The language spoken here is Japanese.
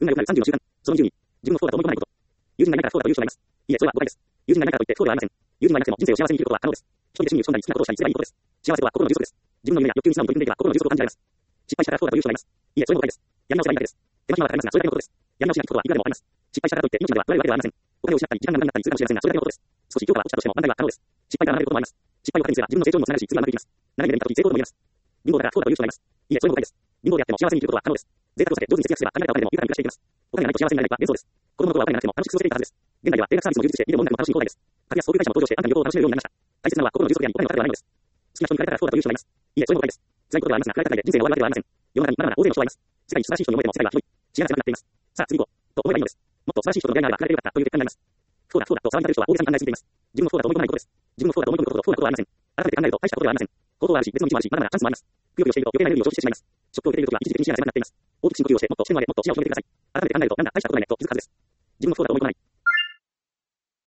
運が良くなる30の習慣。その20に、自分の不幸だと思い込まないこと。友人がいないから不幸だという人がいます。いえ、それは誤解です。友人がいないからといって不幸ではありません。友人がいなくても人生を幸せに生きることは可能です。一人で趣味を潜んだり好きなことをしたりすればいいことです。幸せとは心の充足です。自分の夢や欲求に素直に取り組んでいけば心の充足を感じられます。失敗したから不幸だという人がいます。いえ、それも誤解です。やり直せばいいだけです。手間暇はかかりますが、それだけのことです。やり直しがきくことはいくらでもあります。失敗したからといって命までは取られるわけではありません。お金を失ったり、時間が無駄になったりするかもしれませんが、それだけのことです。少し今日から落ちたとしても挽回は可能です。失敗から学べることもあります。失敗を糧にすれば自分の成長にもつながるし、次はうまくいきます。斜めで見たとき成功とも言えます。貧乏だから不幸だという人がいます。いえ、それも誤解です。貧乏であっても幸せに生きることは可能です。贅沢を避け、上手に節約すれば限られたお金でも豊かに暮らしていけます。お金がないと幸せになれないは幻想です。子供の頃はお金がなくても楽しく過ごせていたはずです。現代では定額サービスも充実して、ビデオも音楽も楽しい放題です。格安航空会社も登場して、あなたに旅行を楽しめるようになりました。大切なのは心の充足であり、お金のかかりではないのです。好きな人に振られたら不幸だという人がいます。いえ、それも誤解です。辛いことではありますが、振られただけで人生が終わるわけではありません。世の中にまだまだ大勢の人がいます。世界に素晴らしい人に思えても世界は広い。視野が狭くなっています。さあ、次行こう。と思えばいいのです。もっと素晴らしい人との出会いがあれば振られてよかったという結果になります。不幸だ、不幸だと騒ぎ立てる人は大げさに考えすぎています。自分の不幸だと思い込まないことです。自分の不幸だと思い込むことと不幸なことはありません。改めて考えると大したことではありません。行動はあるし、別の道もあるし、まだまだチャンスもあります。くよくよしていると余計なエネルギーを消費してしまいます。ショックを受けているときは一時的に視野が狭くなっています。大きく深呼吸をして、もっと視点を上げ、もっと視野を広げてください。改めて考えると、なんだ大したことないねと気づくはずです。自分の不幸だと思い込まない。